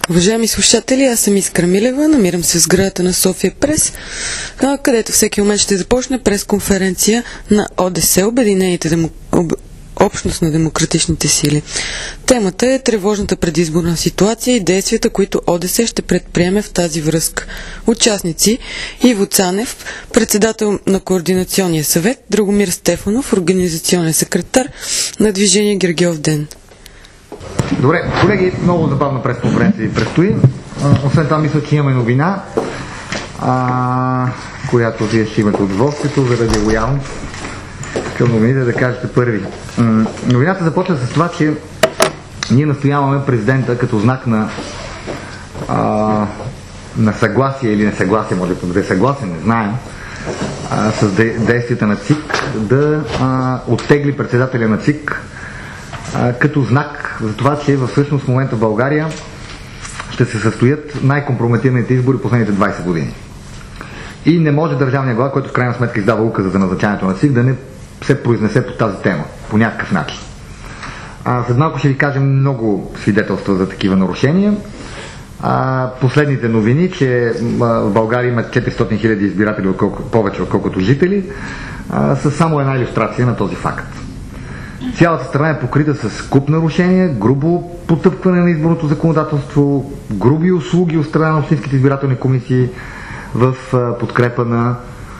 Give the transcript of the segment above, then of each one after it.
Уважаеми слушатели, аз съм Искра Милева, намирам се в сградата на София Прес, където всеки момент ще започне пресконференция на ОДС, Обединените общност на демократичните сили. Темата е тревожната предизборна ситуация и действията, които ОДС ще предприеме в тази връзка. Участници: Иво Цанев, председател на Координационния съвет, Драгомир Стефанов, организационен секретар на Движение Гергьов ден. Добре, колеги, много забавна пресконференция ви предстои. Освен това, мисля, че имаме новина, която вие ще имате удоволствието заради лоялност към новините да кажете първи. Новината започва с това, че ние настояваме президента като знак на съгласие или несъгласие, може да е съгласен, не знаем, с действията на ЦИК, да оттегли председателя на ЦИК като знак за това, че всъщност в момента в България ще се състоят най-компрометираните избори последните 20 години. И не може държавния глава, който в крайна сметка издава указа за назначаването на ЦИК, да не се произнесе по тази тема, по някакъв начин. След малко ще ви кажем много свидетелства за такива нарушения. Последните новини, че в България има 400 000 избиратели, повече отколкото жители, са само една илюстрация на този факт. Цялата страна е покрита с куп нарушения, грубо потъпкване на изборното законодателство, груби услуги от страна на общинските избирателни комисии в подкрепа на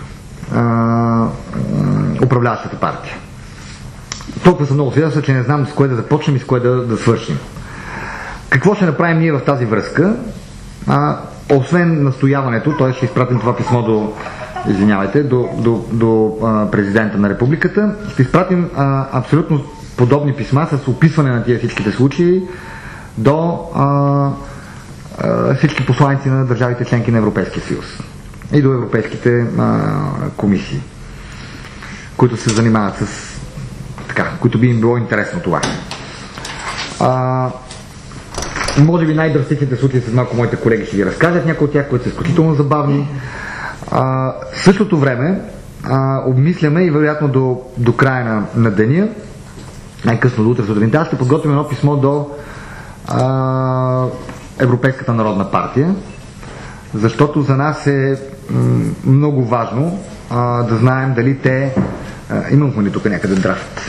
управляващата партия. Толкова са много свидетелства, че не знам с кое да започнем и с кое да свършим. Какво ще направим ние в тази връзка? Освен настояването, т.е. ще изпратим това писмо до президента на републиката, ще изпратим абсолютно подобни писма с описване на тия всичките случаи до всички посланици на държавите членки на Европейския съюз и до европейските комисии, които се занимават с които би им било интересно това. Може би най-драстичните случаи след малко моите колеги ще ги разкажат, някои от тях, които са изключително забавни. В същото време обмисляме и вероятно до края на деня, най-късно до утре сутринта, ще подготвим едно писмо до Европейската народна партия, защото за нас е много важно да знаем дали те имам ли тук някъде драфт.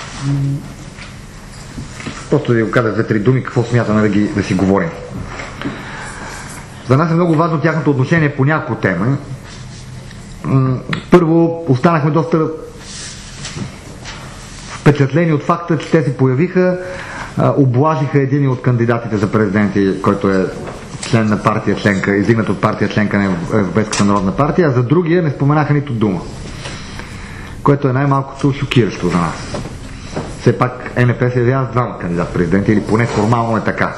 Просто да ви го кажа за 3 думи, какво смятаме да си говорим. За нас е много важно тяхното отношение по няколко теми. Първо, останахме доста впечатлени от факта, че те се появиха, облажиха един от кандидатите за президенти, който е член на партия членка, издигнат от партия членка на Европейската народна партия, а за другия не споменаха нито дума, което е най-малкото шокиращо за нас. Все пак НП се явява с двама кандидат-президенти, или поне формално е така.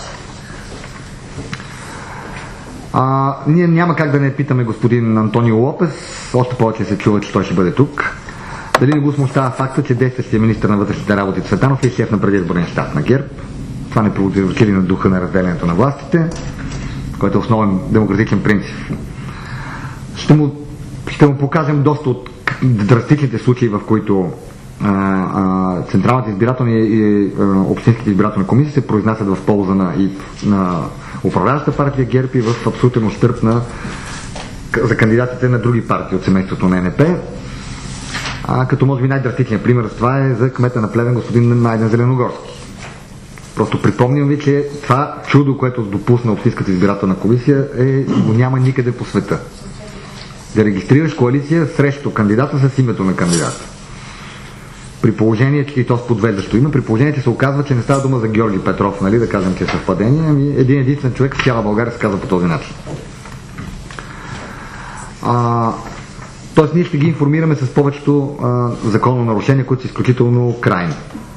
Ние няма как да не питаме господин Антонио Лопес, още повече се чува, че той ще бъде тук. Дали не го смущава факта, че действащия министър на вътрешните работи Цветанов е шеф на предизборен щаб на ГЕРБ. Това не противоречи ли на духа на разделянето на властите, който е основен демократичен принцип. Ще му покажем доста от драстичните случаи, в които Централната избирателна и общинските избирателни комисии се произнасят в полза на управляващата партия ГЕРБ и в абсолютен ущърб за кандидатите на други партии от семейството на НП. Като може би най-драстичният пример с това е за кмета на Плевен господин Найден Зеленогорски. Просто припомням ви, че това чудо, което допусна общинската избирателна комисия, го няма никъде по света. Да регистрираш коалиция срещу кандидата с името на кандидата. При положение, и то с подвеждащо име, при положение, че се оказва, че не става дума за Георги Петров, нали, да кажем, че е съвпадение, ами един единствен човек в цяла България се казва по този начин. Тоест ние ще ги информираме с повечето законно нарушения, които са изключително крайни.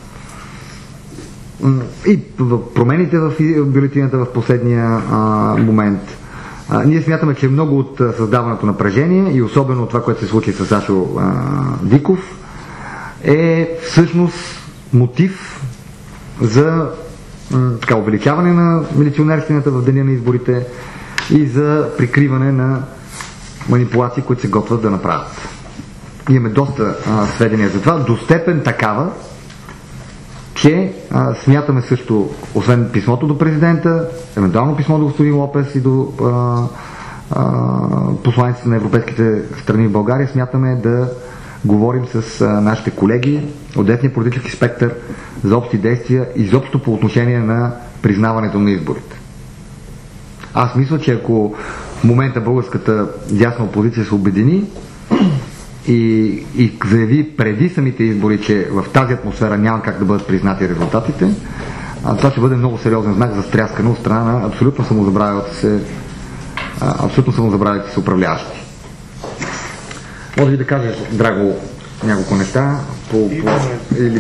И промените в бюлетината в последния момент. Ние смятаме, че много от създаването напрежение и особено това, което се случи с Сашо Диков, е всъщност мотив за увеличаване на милиционерщината в деня на изборите и за прикриване на манипулации, които се готвят да направят. Имаме доста сведения за това, до степен такава, че смятаме също, освен писмото до президента, евентуално писмо до господин Лопес и до посланиците на европейските страни в България, смятаме да говорим с нашите колеги от десния политически спектър за общи действия, изобщо по отношение на признаването на изборите. Аз мисля, че ако в момента българската дясна опозиция се обедини и заяви преди самите избори, че в тази атмосфера няма как да бъдат признати резултатите, това ще бъде много сериозен знак за стряскане от страна на абсолютно самозабравилите се управляващи. Може ли да кажеш, Драго, няколко неща или...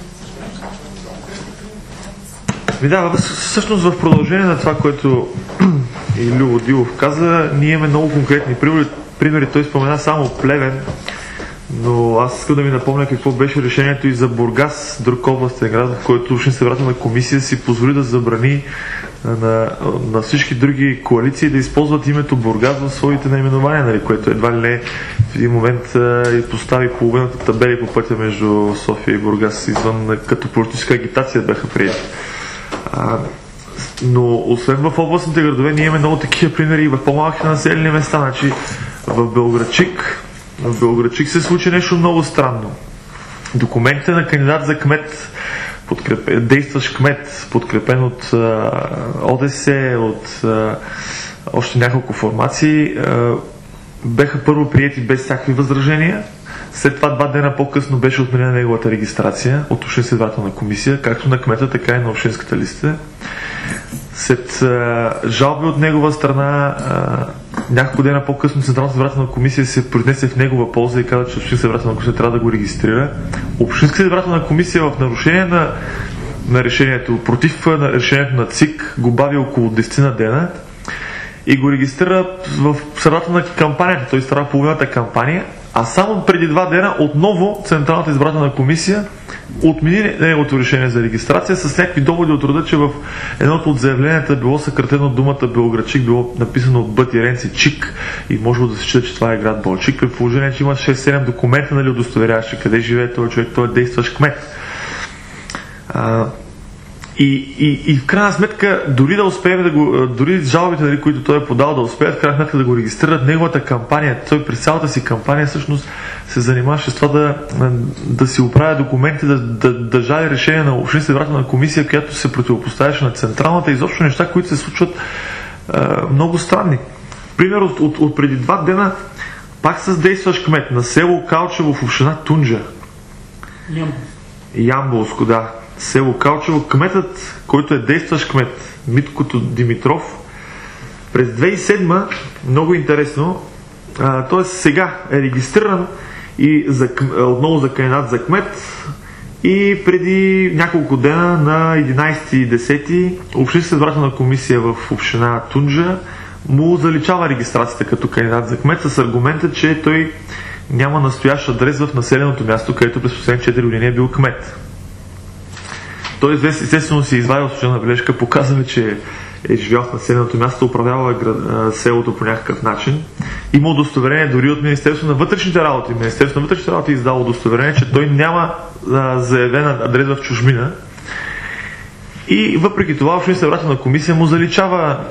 Да, всъщност в продължение на това, което и Любо Дилов каза, ние имаме много конкретни примери. Той спомена само Плевен, но аз искам да ми напомня какво беше решението и за Бургас, друг областен град, в който Общинската избирателна комисия си позволи да забрани на всички други коалиции да използват името Бургас в своите наименования, нали, което едва ли не в един момент и постави половината табели по пътя между София и Бургас извън, като политическа агитация бяха приети. Но освен в областните градове, ние имаме много такива примери и в по-малките населени места. Значи, в Белоградчик се случи нещо много странно. Документите на кандидат за кмет, действащ кмет, подкрепен от ОДС, от още няколко формации, беха първо приети без всякакви възражения. След това 2 дена по-късно беше отменена неговата регистрация от Общинската избирателна комисия, както на кмета, така и на общинската листа. След жалби от негова страна, няколко дена по-късно Централната избирателна комисия се произнесе в негова полза и каза, че Общинската избирателна комисия трябва да го регистрира. Общинската избирателна комисия в нарушение на решението, против на решението на ЦИК, го бави около 10 на дена и го регистрира в средата на кампанията, т.е. стара половината кампания, а само преди 2 дена отново Централната избирателна комисия отмени неговото решение за регистрация с някакви доводи от рода, че в едното от заявленията било съкратено думата Белоградчик, било написано от Бътиренци Чик и може да се счита, че това е град Балчик, при положение, че има 6-7 документа, нали, удостоверяващи къде живее този човек, той е действащ кмет. И в крайна сметка, дори да успеем дори жалбите, нали, които той е подал, да успеят в крайна сметка да го регистрират неговата кампания, той през цялата си кампания всъщност се занимаваше с това да си оправя документи, да жали решение на Общинската избирателна комисия, която се противопоставяше на централната, изобщо неща, които се случват много странни. Пример от преди 2 дена, пак с действащ кмет на село Калчево в община Тунджа. Ямболско, да. Село Калчево, кметът, който е действащ кмет, Миткото Димитров, през 2007, много интересно, т.е. сега е регистриран и отново за кандидат за кмет и преди няколко дена на 11.10 Общинската избирателна комисия в община Тунджа му заличава регистрацията като кандидат за кмет с аргумента, че той няма настоящ адрес в населеното място, където през последните 4 години е бил кмет. Той естествено си извадил служебна бележка, показва, че е живял в населеното място, управлява селото по някакъв начин. Има удостоверение дори от Министерството на вътрешните работи. Министерството на вътрешните работи е издало удостоверение, че той няма заявен адрес в чужбина. И въпреки това Общинската избирателна комисия му заличава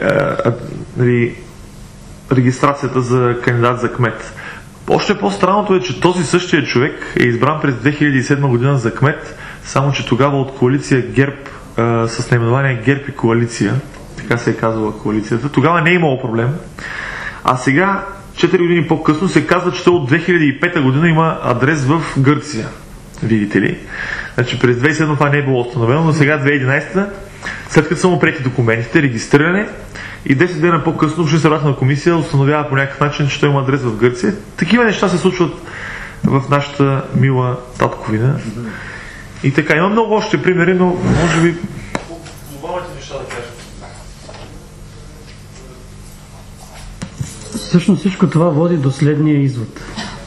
регистрацията за кандидат за кмет. Още по-странното е, че този същия човек е избран през 2007 година за кмет, само че тогава от коалиция ГЕРБ, с наименование ГЕРБ и коалиция, така се е казвала коалицията, тогава не е имало проблем. А сега, 4 години по-късно, се казва, че от 2005 година има адрес в Гърция. Видите ли? Значи през 2007 това не е било установено, но сега 2011, след като са му приети документите, регистриране, и 10 дена по-късно Общинската избирателна комисия установява по някакъв начин, че той има адрес в Гърция. Такива неща се случват в нашата мила татковина. И така, има много още примери, но може би глобалните неща да кажем. Всъщност всичко това води до следния извод.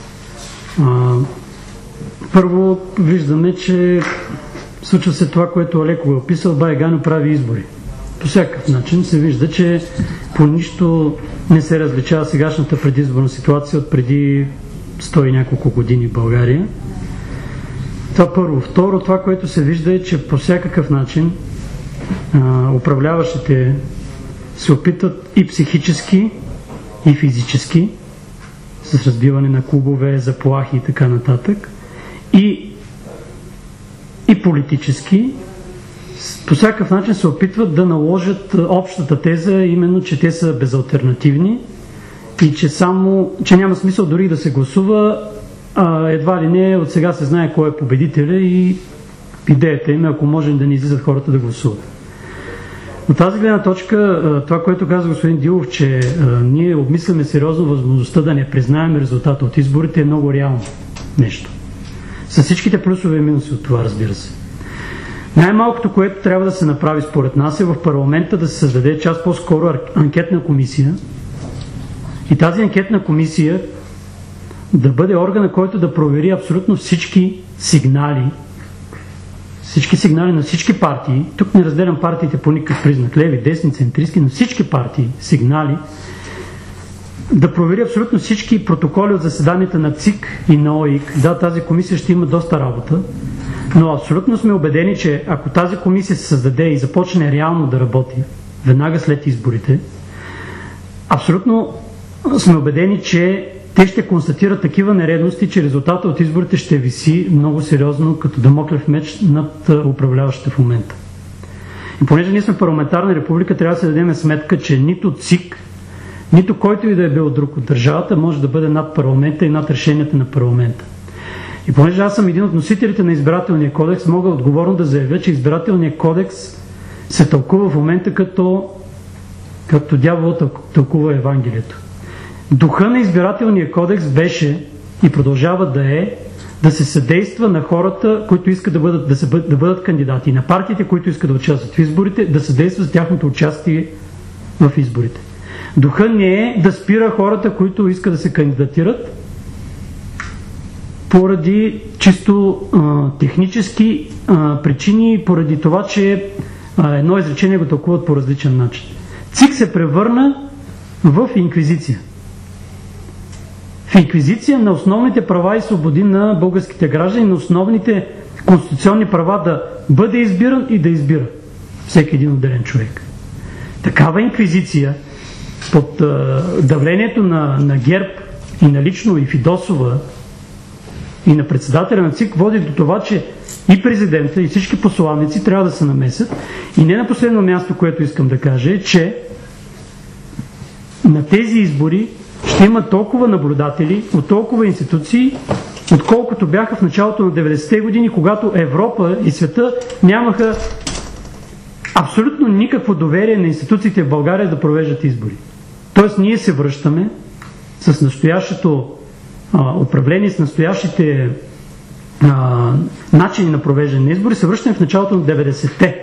Първо виждаме, че случва се това, което Алеко е описал, Бай Ганьо прави избори. По всякакъв начин се вижда, че по нищо не се различава сегашната предизборна ситуация от преди 100 и няколко години в България. Това първо. Второ, това, което се вижда е, че по всякакъв начин управляващите се опитват и психически, и физически, с разбиване на клубове, заплахи и така нататък, и политически, по всякакъв начин се опитват да наложат общата теза, именно, че те са безалтернативни и че няма смисъл дори да се гласува, едва ли не от сега се знае кой е победителя и идеята им, ако можем да не излизат хората да гласуват. От тази гледна точка, това, което каза господин Дилов, че ние обмисляме сериозно възможността да не признаем резултата от изборите, е много реално нещо. С всичките плюсове и минуси от това, разбира се. Най-малкото, което трябва да се направи според нас, е в парламента да се създаде час по-скоро анкетна комисия и тази анкетна комисия да бъде органа, който да провери абсолютно всички сигнали на всички партии. Тук не разделям партиите по никакъв признак, леви, десни, центристски, на всички партии сигнали, да провери абсолютно всички протоколи от заседанията на ЦИК и на ОИК. Да, тази комисия ще има доста работа, но абсолютно сме убедени, че ако тази комисия се създаде и започне реално да работи веднага след изборите, абсолютно сме убедени, че те ще констатират такива нередности, че резултата от изборите ще виси много сериозно като дамоклев меч над управляващите в момента. И понеже ние сме парламентарна република, трябва да се дадем сметка, че нито ЦИК, нито който и да е бил друг от държавата може да бъде над парламента и над решенията на парламента. И понеже аз съм един от носителите на избирателния кодекс, мога отговорно да заявя, че избирателният кодекс се тълкува в момента както дявол тълкува Евангелието. Духа на избирателния кодекс беше и продължава да се съдейства на хората, които искат да бъдат кандидати, на партиите, които искат да участват в изборите, да съдейства за тяхното участие в изборите. Духа не е да спира хората, които искат да се кандидатират поради чисто технически причини, поради това, че едно изречение го тълкуват по различен начин. ЦИК се превърна в инквизиция. В инквизиция на основните права и свободи на българските граждани, на основните конституционни права да бъде избиран и да избира всеки един отделен човек. Такава инквизиция под давлението на ГЕРБ и на лично и Фидосова и на председателя на ЦИК води до това, че и президента, и всички посланици трябва да се намесят. И не на последно място, което искам да кажа, е, че на тези избори ще има толкова наблюдатели от толкова институции, отколкото бяха в началото на 90-те години, когато Европа и света нямаха абсолютно никакво доверие на институциите в България да провеждат избори. Тоест ние се връщаме с настоящото управление, с настоящите начини на провеждане на избори, се връщаме в началото на 90-те.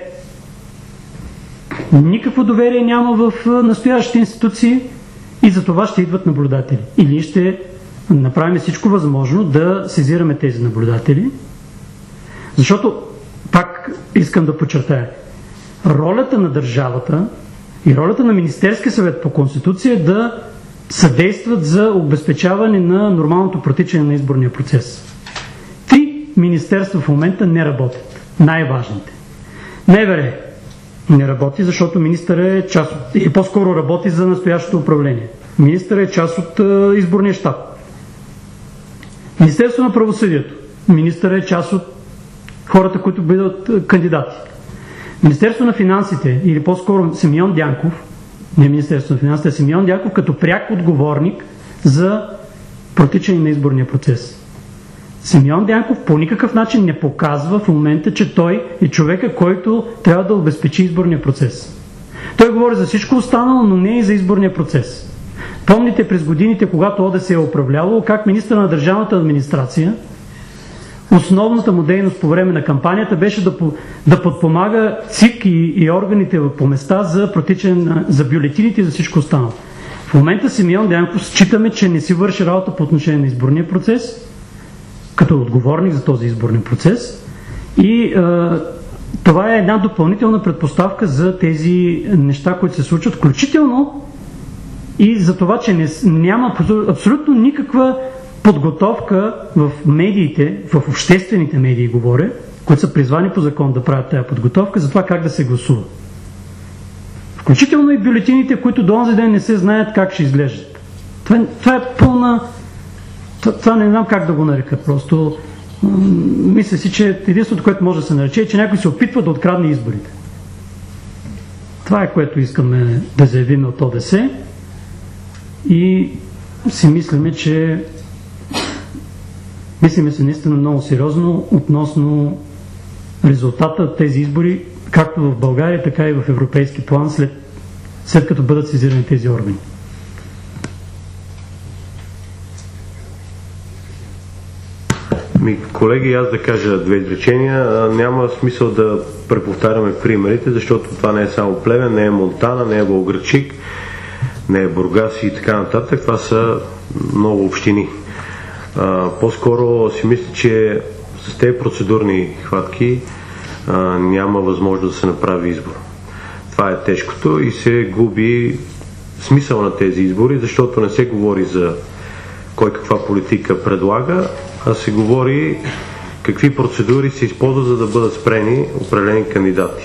Никакво доверие няма в настоящите институции и за това ще идват наблюдатели. И ние ще направим всичко възможно да сезираме тези наблюдатели, защото, пак искам да подчертая, ролята на държавата и ролята на Министерския съвет по Конституция е да съдействат за обезпечаване на нормалното протичане на изборния процес. 3 министерства в момента не работят. Най-важните. МВР не работи, защото министърът е част от... и по-скоро работи за настоящото управление. Министърът е част от изборния щаб. Министерство на правосъдието. Министърът е част от хората, които бъдат кандидати. Министерство на финансите, или по-скоро Симеон Дянков, не Министерство на финансите, а Симеон Дянков като пряк отговорник за протичане на изборния процес. Симеон Дянков по никакъв начин не показва в момента, че той е човека, който трябва да обезпечи изборния процес. Той говори за всичко останало, но не и за изборния процес. Помните през годините, когато ОДС е управлявало, как министър на държавната администрация, основната му дейност по време на кампанията беше да подпомага ЦИК и органите по места за протичане за бюлетините и за всичко останало. В момента Симеон Дянков считаме, че не си върши работа по отношение на изборния процес, като отговорник за този изборен процес, и това е една допълнителна предпоставка за тези неща, които се случват, включително и за това, че няма абсолютно никаква подготовка в медиите, в обществените медии говоря, които са призвани по закон да правят тази подготовка за това как да се гласува. Включително и бюлетините, които до онзи ден не се знаят как ще изглеждат. Това е пълна... Това не знам как да го нарека. Просто мисля си, че единството, което може да се нарече, е, че някой се опитва да открадне изборите. Това е, което искаме да заявим от ОДС и си мислиме, че мислиме се наистина много сериозно относно резултата от тези избори, както в България, така и в европейски план, след като бъдат сезирани тези органи. Колеги, аз да кажа две изречения. Няма смисъл да преповтаряме примерите, защото това не е само Плевен, не е Монтана, не е Болградчик, не е Бургас и така нататък. Това са много общини. По-скоро си мисля, че с тези процедурни хватки няма възможност да се направи избор. Това е тежкото и се губи смисъл на тези избори, защото не се говори за кой каква политика предлага, а се говори какви процедури се използват, за да бъдат спрени определени кандидати.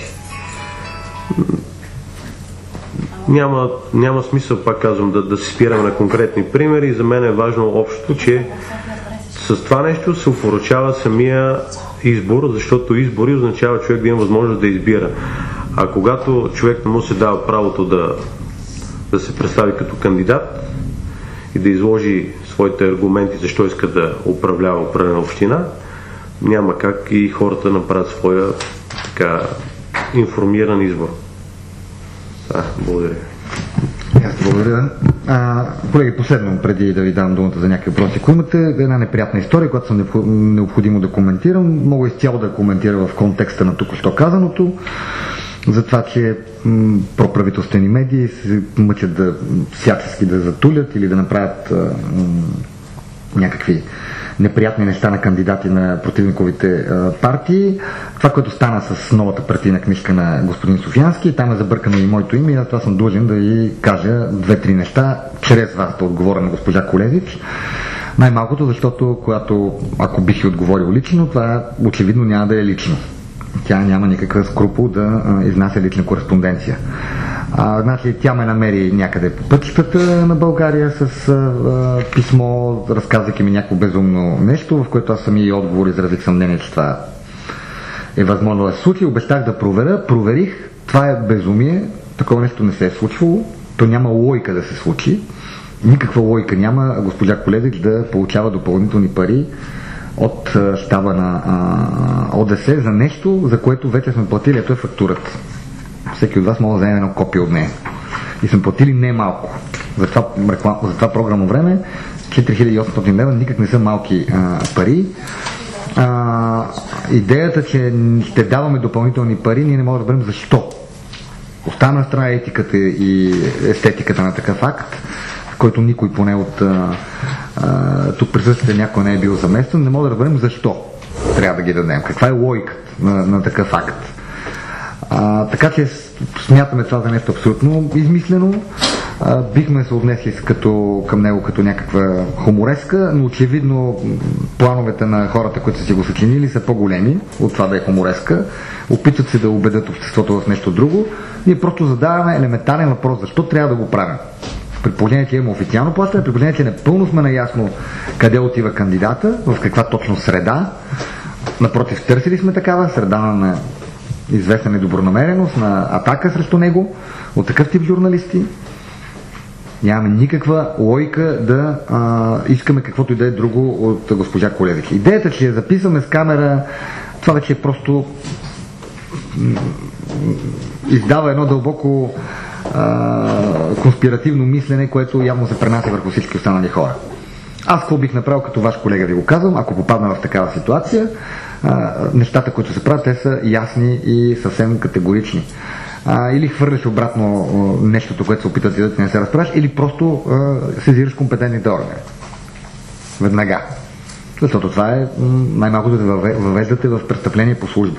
Няма смисъл, пак казвам, да се спираме на конкретни примери. За мен е важно общото, че с това нещо се опоручава самия избор, защото избори означава човек да има възможност да избира. А когато човек не му се дава правото да се представи като кандидат и да изложи своите аргументи защо иска да управлява определена община, няма как и хората направят своя така информиран избор. Благодаря. Аз благодаря. Колеги, последно, преди да ви дам думата за някакви въпроси, ако имате една неприятна история, която съм необходимо да коментирам, мога изцяло да коментира в контекста на тук-що казаното, за това, че проправителствени медии се мъчат всячески да затулят или да направят някакви неприятни неща на кандидати на противниковите партии. Това, което стана с новата партийна книжка на господин Софиянски, там е забъркано и моето име и аз това съм длъжен да ви кажа две-три неща, чрез вас да отговоря на госпожа Колевич. Най-малкото, защото ако бих и отговорил лично, това очевидно няма да е лично. Тя няма никакъв скрупул да изнася лична кореспонденция. Значи, тя ме намери някъде по пътищата на България с писмо, разказвайки ми някакво безумно нещо, в което аз самия отговор изразих съмнение, че това е възможно да се случи. Обещах да проверих. Това е безумие. Такова нещо не се е случвало. То няма логика да се случи. Никаква логика няма госпожа Колевич да получава допълнителни пари от щаба на ОДС за нещо, за което вече сме платили. Ето е фактурата. Всеки от вас може да вземе едно копие от нея. И сме платили не малко. За това програмно време 4800 лева никак не са малки пари. Идеята, че ще даваме допълнителни пари, ние не можем да разберем защо. Остана на страна етиката и естетиката на такъв акт, в който никой поне от тук присъствие някой не е бил заместен, не може да разберем защо трябва да ги дадем. Каква е логиката на такъв акт. Така че смятаме това за нещо абсолютно измислено. Бихме се отнесли към него като някаква хумореска, но очевидно плановете на хората, които са си го съчинили, са по-големи от това да е хумореска. Опитват се да убедят обществото в нещо друго. Ние просто задаваме елементарен въпрос, защо трябва да го правим. При положение, че имаме официално плащане, при положение, че напълно сме наясно къде отива кандидата, в каква точно среда. Напротив, търсили сме такава среда на известна недобронамереност, на атака срещу него, от такъв тип журналисти. Нямаме никаква логика да искаме каквото и да е друго от госпожа Колевич. Идеята, че я записваме с камера, това вече е просто издава едно дълбоко конспиративно мислене, което явно се пренася върху всички останали хора. Аз какво бих направил като ваш колега, ви го казвам, ако попадна в такава ситуация, нещата, които се правят, те са ясни и съвсем категорични. Или хвърляш обратно нещото, което се опитат да ти не се разправяш, или просто сезираш компетентните органи. Веднага. Защото това е най-малкото да въвеждате в престъпление по служба.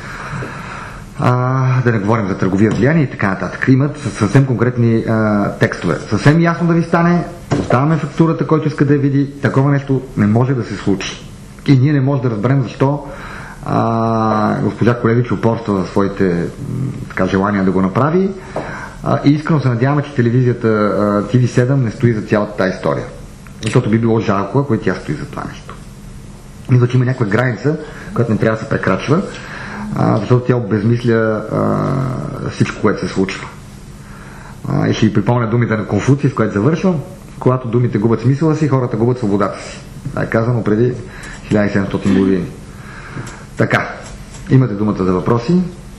Да не говорим за търговия влияние и така нататък. Имат съвсем конкретни текстове. Съвсем ясно да ви стане, Доставяме фактурата, който иска да я види. Такова нещо не може да се случи. И ние не можем да разберем защо госпожа Колевич упорства в своите желания да го направи. И искрено се надяваме, че телевизията TV7 не стои за цялата тази история. Защото би било жалко, ако и тя стои за това нещо. Мисля, че има някаква граница, която не трябва да се прекрачва, защото тя обезмисля всичко, което се случва. И ще ви припомня думите на Конфуций, с което завършвам. Когато думите губят смисъла си, хората губят свободата си. Това е казано преди 1700 години. Така, имате думата за въпроси.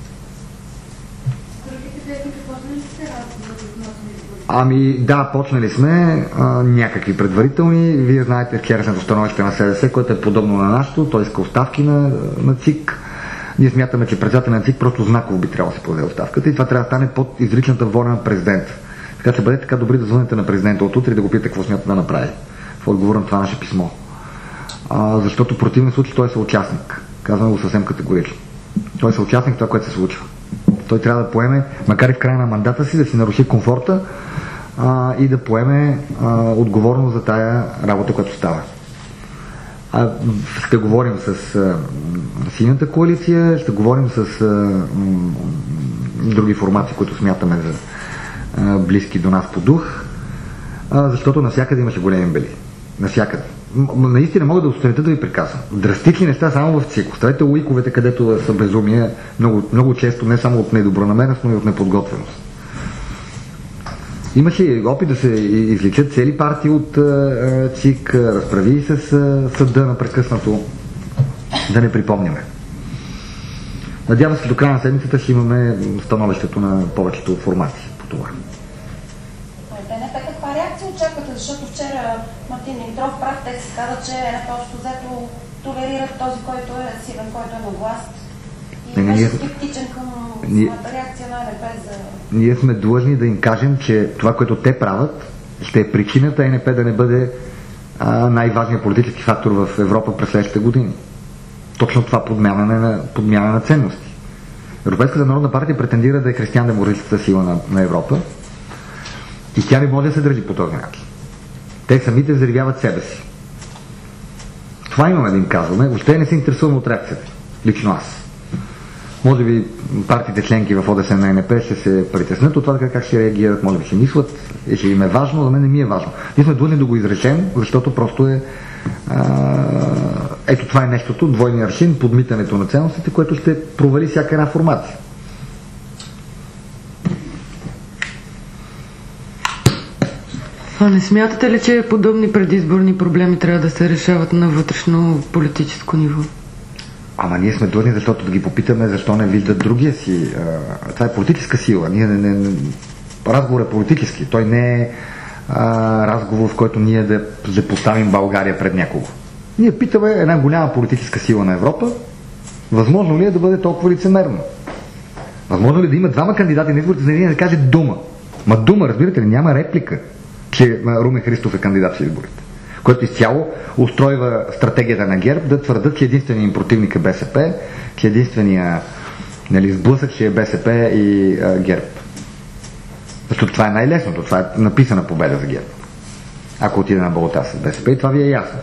Ами да, почнали сме някакви предварителни. Вие знаете вчерашното становище на СДС, което е подобно на нашето. Той иска оставки на ЦИК. Ние смятаме, че председател на ЦИК просто знаково би трябвало да се подаде оставката и това трябва да стане под изричната воля на президента. Така че бъдете така добри да звъните на президента от утре и да го питате какво смята да направи в отговор на това наше писмо. Защото в противен случай той е съучастник. Казваме го съвсем категорично. Той е съучастник в това, което се случва. Той трябва да поеме, макар и в края на мандата си, да си наруши комфорта и да поеме отговорност за тая работа, която става. Ще говорим с синята коалиция, ще говорим с други формации, които смятаме за близки до нас по дух, защото навсякъде имаше големи бели. Навсякъде. Наистина мога да установите да ви приказвам. Драстични неща само в ЦИК. Оставете луиковете, където са безумия, много често не само от недобронамереност, но и от неподготвеност. Имаше опит да се изличат цели партии от ЦИК, разправи с съда напрекъснато, да не припомняме. Надявам се, до края на седмицата ще имаме становището на повечето формации по това. Каква реакция очаквате? Защото вчера Мартин Димитров прав текст каза, че общо взето толерират този, който е силен, който е на власт. И беше скептичен към самата реакция на ЕНП за... Ние сме длъжни да им кажем, че това, което те правят, ще е причината ЕНП да не бъде най-важният политически фактор в Европа през следващите години. Точно това подмяна на ценности. Европейската народна партия претендира да е християн-демократическата сила на Европа и тя не може да се държи по този начин. Те самите взривяват себе си. Това имаме да им казваме. Въобще не се интересуваме от реакцията. Лично аз. Може би партиите членки в ОДС на ЕНП ще се притеснат от това как ще реагират, може би ще мислят и ще им е важно, за мен не ми е важно. Ние сме длъжни да го изречем, защото просто е ето това е нещото, двойния аршин, подмитането на ценностите, което ще провали всяка една формация. А не смятате ли, че подобни предизборни проблеми трябва да се решават на вътрешно политическо ниво? Ама ние сме длъжни, защото да ги попитаме защо не виждат другия си. Това е политическа сила. Разговор е политически. Той не е разговор, в който ние да поставим България пред някого. Ние питаме една голяма политическа сила на Европа, възможно ли е да бъде толкова лицемерно? Възможно ли да има двама кандидати на изборите, за да не каже дума? Ма дума, разбирате ли, няма реплика, че Румен Христов е кандидат в изборите, което изцяло устройва стратегията на ГЕРБ да твърдат, че единственият им противник е БСП, че единственият сблъсък ще е БСП и ГЕРБ. Защото това е най-лесното, това е написана победа за ГЕРБ. Ако отиде на балота с БСП, и това ви е ясно.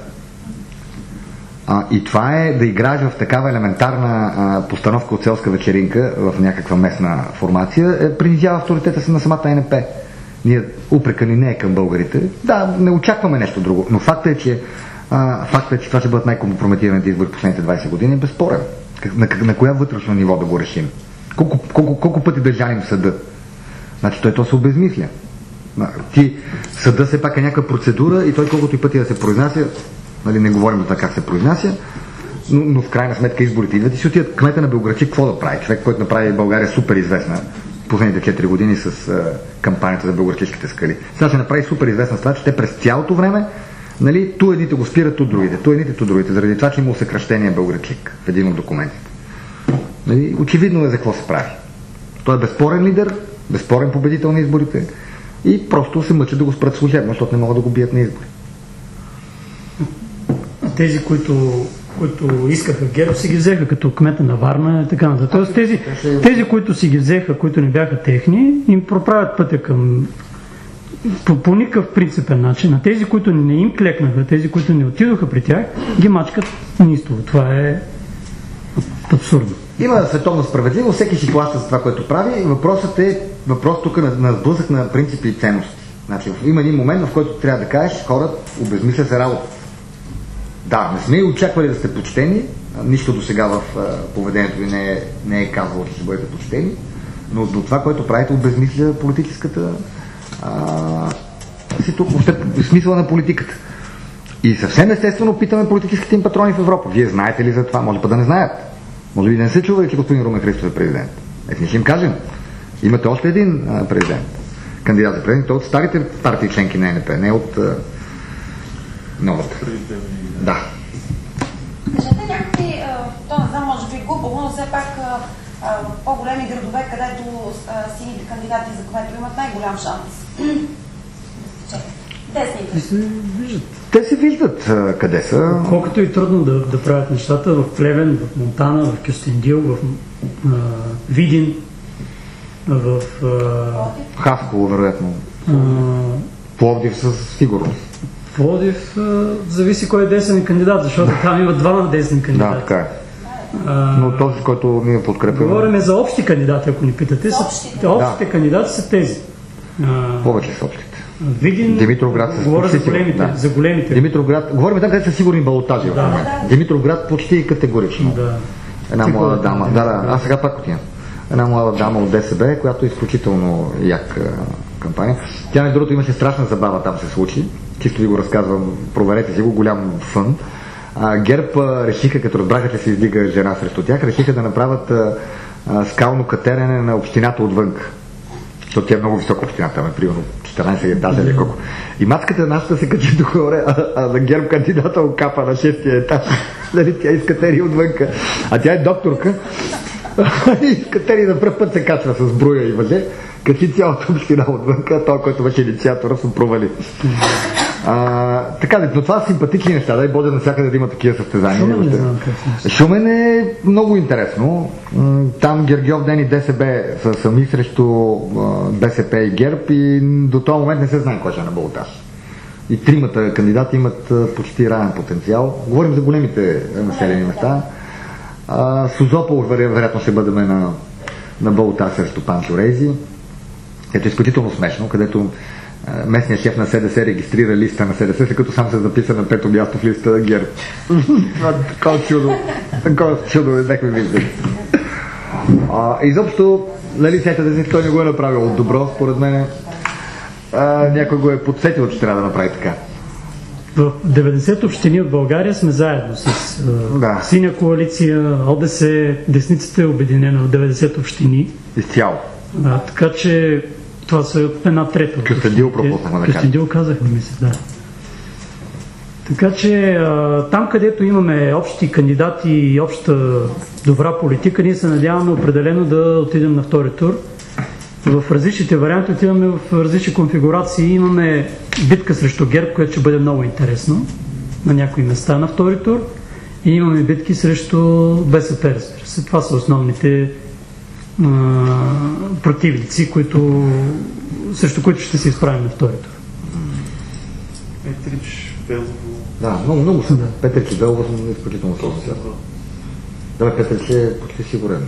И това е да играеш в такава елементарна постановка от селска вечеринка в някаква местна формация, принизява авторитета си на самата ЕНП. Ние упрека ни не е към българите. Да, не очакваме нещо друго, но факта е, че това ще бъдат най-компрометираните избори в последните 20 години е безспорен. На коя вътрешно ниво да го решим? Колко пъти да жалим съда? Значи то се обезмисля. Съда все пак е някаква процедура и той колкото и пъти да се произнася, не говорим за това как се произнася, но в крайна сметка изборите идват и си отидат. Кмета на Белоградчик какво да прави? Човек, който направи България супер известна последните 4 години с кампанията за Белоградчишките скали. Сега ще направи супер известна става, че те през цялото време ту едните го спират, ту другите, ту едните, ту другите, заради това, че има съкращение Белоградчик в един от документите. Очевидно е за какво се прави. Той е безспорен лидер, безспорен победител на изборите и просто се мъчат да го спрат служебно, защото не могат да го бият на избори. Тези, които искаха ГЕРБ, си ги взеха като кмета на Варна и така нататък. Тоест тези, които си ги взеха, които не бяха техни, им проправят пътя по никакъв принципен начин. На тези, които не им клекнаха, тези, които не отидоха при тях, ги мачкат неистово. Това е абсурдно. Има световна справедливост, всеки си плаща за това, което прави. Въпросът е тук на сблъсък на принципи и ценности. Значи, има един момент, в който трябва да кажеш, хората обезмисля се работа. Да, не сме и очаквали да сте почтени, нищо до сега в поведението ви не е казвало, че ще бъдете почтени, но до това, което правите, обезмисля политическата смисъла на политиката. И съвсем естествено питаме политическите им патрони в Европа. Вие знаете ли за това? Може па да не знаят. Може би да не се чували, че господин Румен Христов е президент. Ние ще им кажем. Имате още един президент. Кандидат за президент. Той от старите партии членки на ЕНП, не от новата. Да. Кажете някакви, то не знам, може би глупаво, но все пак по-големи градове, където сините кандидати за кмето имат най-голям шанс. Десните. Те се виждат къде са. Колкото и трудно да правят нещата в Плевен, в Монтана, в Кюстендил, в Видин, в Хасково, вероятно. Пловдив със сигурност. Пловдив зависи кой е десен кандидат, защото там има двама десни кандидати. Да, така е. Но този, който ние подкрепяме... Говорим за общи кандидати, ако ни питате. Общите кандидати са тези. Повече са общите. Видин, Димитровград с говоря за големите. Димитровград, говорим там, където са сигурни балотажи в момента. Димитровград почти категорично. Да. Една млада дама. Аз сега пак отивам. Една млада дама от ДСБ, която е изключително як кампания. Тя, между другото, имаше страшна забава, там се случи. Чисто ви го разказвам, проверете си го, голям фън. ГЕРБ решиха, като разбраха, че се издига жена срещу тях, решиха да направят скално катерене на общината отвън. Защото тя е много висока община, там е примерно 14 етажа или колко. И матката нашата се качи догоре, а за ГЕРБ кандидата окапа на 6-я етаж. Дали тя изкатери отвънка. А тя е докторка. Изкатери на пръв път се качва с бруя и въже. Качи цялата община отвънка, той, който беше инициатора, се провали. Така, но това са симпатични неща, дай Боже навсякъде да има такива състезания. Шумен е много интересно. Там Гергьов Ден и ДСБ са сами срещу БСП и ГЕРБ и до този момент не се знае кой ще е на балотаж. И тримата кандидати имат почти равен потенциал. Говорим за големите населени места. Созопол вероятно ще бъдем на балотаж срещу Панчо Рейзи. Ето е изключително смешно, където местният шеф на СДС регистрира листа на СДС, след като сам се записа на пето място в листа на ГЕРБ. Такова чудо не бехме виждали. Изобщо, нали сетате си, той не го е направил от добро, според мен. Някой го е подсетил, че трябва да направи така. В 90 общини от България сме заедно с Синя коалиция, ОДС, десницата е обединена в 90 общини. Изцяло. Така че това са една трета. Кюстендил пропуснахме да кажем. Кюстендил казахме, мисля, да. Така че там, където имаме общи кандидати и обща добра политика, ние се надяваме определено да отидем на втори тур. В различните варианти отиваме в различни конфигурации. Имаме битка срещу ГЕРБ, която ще бъде много интересно на някои места на втори тур. И имаме битки срещу БСП, разбира се. Това са основните противници, срещу които ще се изправим на втори тур. Петрич, Белово. Да, много са. Петрич и Белово са изключително сложни. Да, Петрич е почти сигурен.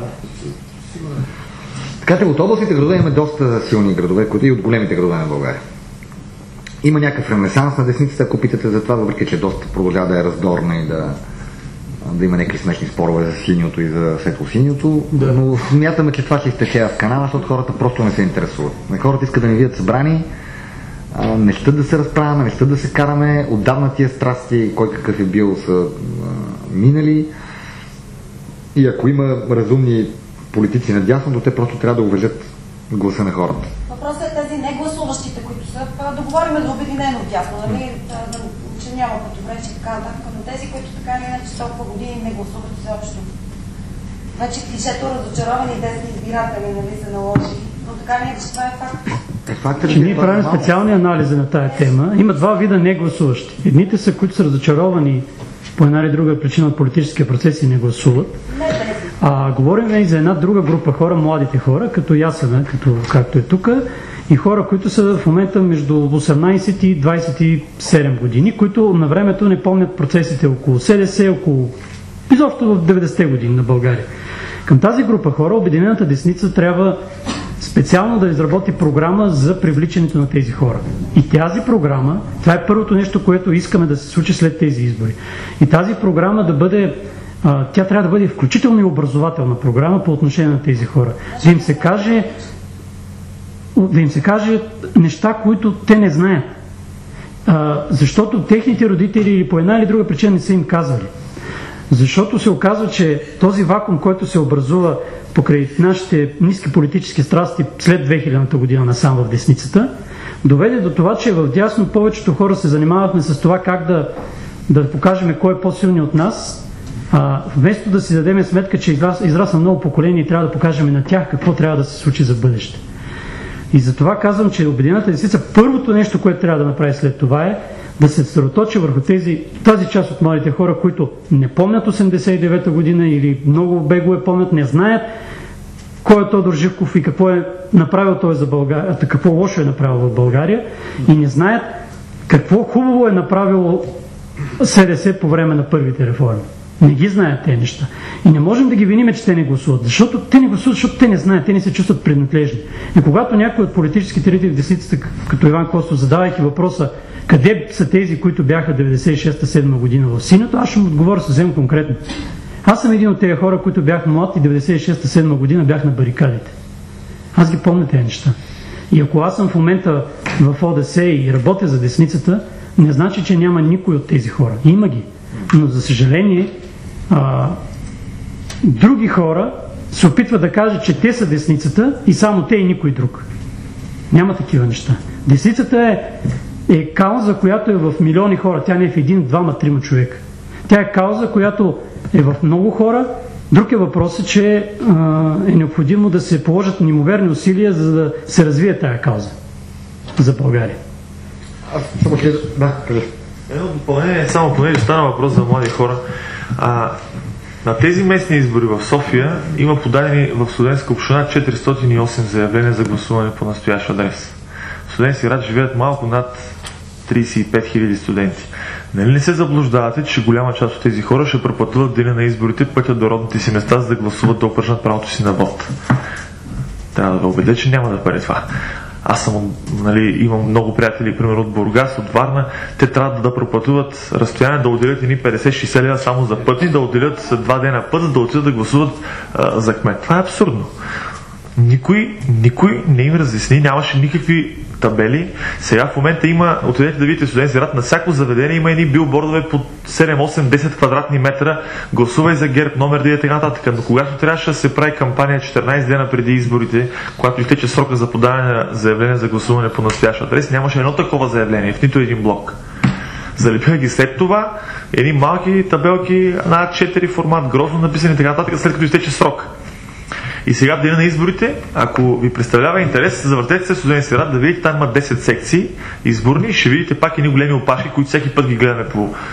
Така че от областните градове имаме доста силни градове, които и от големите градове на България. Има някакъв ренесанс на десницата, ако питате за това, въпреки че доста продължава да е раздорна и да има някакви смешни спорове за синьото и за светло-синьото, но смятаме, че това ще изтече в канала, защото хората просто не се интересуват. Хората искат да ни видят събрани, не щат да се разправяме, не щат да се караме, отдавна тия страсти, кой какъв е бил, са минали и ако има разумни политици надясно, те просто трябва да уважат гласа на хората. Въпросът е тези негласуващите, които са, да говорим за обединено дясно, нали? Че няма противоречие и така нататък, но тези, които така или иначе толкова години не гласуват изобщо. Вече клишето разочаровани десни избиратели, нали, се наложи, но така ли че това е факт. Че ние правим специални анализи на тая тема. Има два вида негласуващи. Едните са, които са разочаровани по една или друга причина от политическия процес и не гласуват. Говорим и за една друга група хора, младите хора, като Ясена, както е тук, и хора, които са в момента между 18 и 27 години, които на времето не помнят процесите около СДС, изобщо в 90-те години на България. Към тази група хора Обединената десница трябва специално да изработи програма за привличането на тези хора. И тази програма, това е първото нещо, което искаме да се случи след тези избори. И тази програма да бъде, тя трябва да бъде включително и образователна програма по отношение на тези хора. Да им се каже неща, които те не знаят. Защото техните родители или по една или друга причина не са им казвали. Защото се оказва, че този вакуум, който се образува покрай нашите ниски политически страсти след 2000-та година насам в десницата, доведе до това, че в дясно повечето хора се занимавахме с това как да покажем кой е по-силни от нас, вместо да си дадем сметка, че израсна много поколения и трябва да покажем на тях какво трябва да се случи за бъдеще. И затова казвам, че Обединената десница първото нещо, което трябва да направи след това е да се съсредоточи върху тази част от младите хора, които не помнят 89-та година или много бегло помнят, не знаят кой е Тодор Живков и какво е направил той за България, какво лошо е направил в България и не знаят какво хубаво е направило СДС по време на първите реформи. Не ги знаят тези неща. И не можем да ги виниме, че те не гласуват. Защото те не гласуват, защото те не знаят, те не се чувстват принадлежни. И когато някой от политическите лидери в десницата, като Иван Костов, задавайки въпроса къде са тези, които бяха 96-7 година в синято, аз ще му отговоря съвсем конкретно. Аз съм един от тези хора, които бях млад и 96-7 година бях на барикадите. Аз ги помня тези неща. И ако аз съм в момента в ОДС и работя за десницата, не значи, че няма никой от тези хора. Има ги. Но за съжаление, други хора се опитват да кажат, че те са десницата и само те и никой друг. Няма такива неща. Десницата е кауза, която е в милиони хора. Тя не е в един, двама, трима човека. Тя е кауза, която е в много хора. Друг е въпросът, че е необходимо да се положат неимоверни усилия, за да се развие тая кауза за България. Едно допълнение, само понеже стана въпрос за млади хора. На тези местни избори в София има подадени в студентска община 408 заявления за гласуване по настоящ адрес. В Студентски град живеят малко над 35 000 студенти. Нали не се заблуждавате, че голяма част от тези хора ще препътуват деня на изборите, пътят до родните си места, за да гласуват, да упражнат правото си на вод? Трябва да ви убедя, че няма да бъде това. Аз имам много приятели, примерно от Бургас, от Варна. Те трябва да препътуват разстояние, да отделят едни 50-60 лева само за пътни, да отделят 2 дена път, за да отидат да гласуват за кмет. Това е абсурдно. Никой не им разясни, нямаше никакви табели. Сега в момента има, отидете да видите Студентски град, на всяко заведение има едни билбордове по 7, 8, 10 квадратни метра, гласувай за ГЕРБ, номер 9 и така нататък. Но когато трябваше да се прави кампания 14 дена преди изборите, когато изтече срока за подаване на заявление за гласуване по настоящ адрес, нямаше едно такова заявление в нито един блок. Залепиха ги след това едни малки табелки на А4 формат, грозно написани така нататък, след като изтече срок. И сега в деня на изборите, ако ви представлява интерес, завъртете се в Студентски град да видите, там има 10 секции изборни и ще видите пак едни големи опашки, които всеки път ги гледаме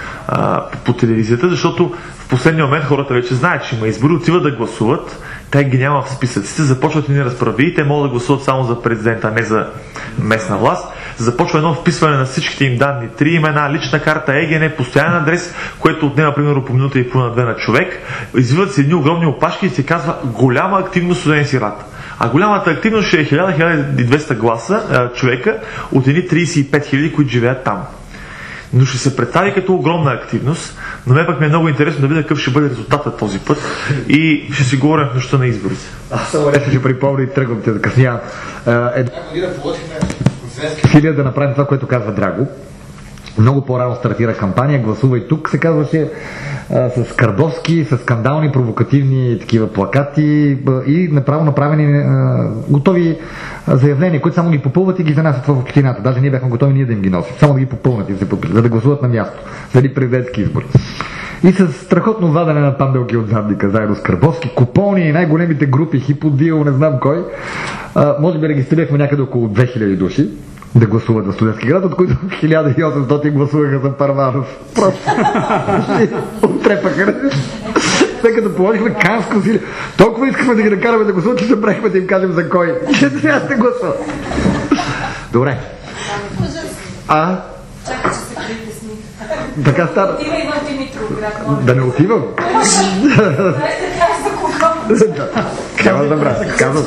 по телевизията, защото в последния момент хората вече знаят, че има избори, отиват да гласуват, те ги няма в списъците, започват едни разправи и те могат да гласуват само за президента, а не за местна власт. Започва едно вписване на всичките им данни, 3 имена, лична карта, ЕГН, постоянен адрес, което отнема примерно по минута и половина-2 на човек. Извиват се едни огромни опашки и се казва голяма активност Студентски град. А голямата активност ще е 1000-1200 гласа човека от едни 35 000, които живеят там. Но ще се представи като огромна активност, но мен пък ми е много интересно да видя какъв ще бъде резултатът този път и ще си говорим в нощта на изборите. Аз само нещо ще припомня и тръгвам те закъснявам. Една година положихме усилия да направим това, което казва Драго. Много по-рано стартира кампания, гласувай тук, се казваше, с кардовски, с скандални, провокативни такива плакати и направо направени готови заявления, които само ги попълват и ги занасят в общината. Даже ние бяхме готови ние да им ги носим, само да ги попълнат и за да гласуват на място, заради президентски избори. И с страхотно вадене на панделки от задника, заедно с Карбовски, купони и най-големите групи, Хиподил, не знам кой. Може би регистрирахме някъде около 2000 души да гласуват за Студентски град, от които 1800 гласуваха за Първанов. Просто оттрепаха. След като положихме канско усилие, толкова искахме да ги накараме да гласуват, че забрахме да им кажем за кой. Че трябва да гласуват. Добре. Чакай, че се притесни. Така става. Отива Иван Димитров. Да не отивам? Казвам да брат, казвам.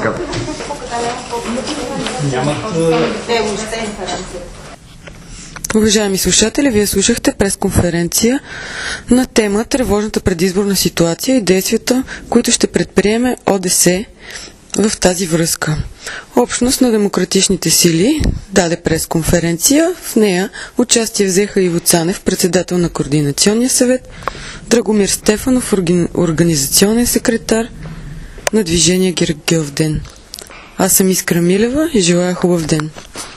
Уважаеми слушатели, вие слушахте пресконференция на тема тревожната предизборна ситуация и действията, които ще предприеме ОДС в тази връзка. Общност на демократичните сили даде пресконференция. В нея участие взеха Иво Цанев, председател на Координационния съвет, Драгомир Стефанов, организационен секретар на движение Гергьовден. Аз съм Искра Милева и желая хубав ден.